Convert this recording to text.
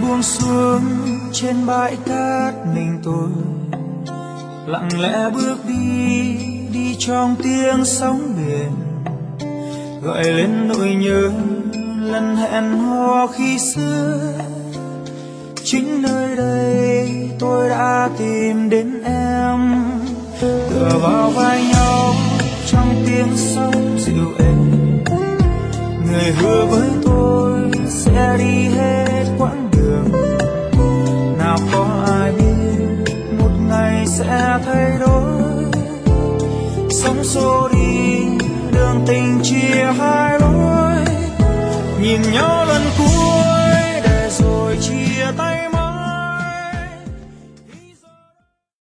buông xuống trên bãi cát mình tôi lặng lẽ bước đi, đi trong tiếng sóng biển gọi lên nỗi nhớ lần hẹn hò khi xưa. Chính nơi đây tôi đã tìm đến em, tựa vào vai nhau trong tiếng sóng dịu êm. Người hứa với tôi sẽ đi hết quãng đường, nào có ai biết một ngày sẽ thay đổi. Sóng xô đi đường tình chia hai lối, nhìn nhau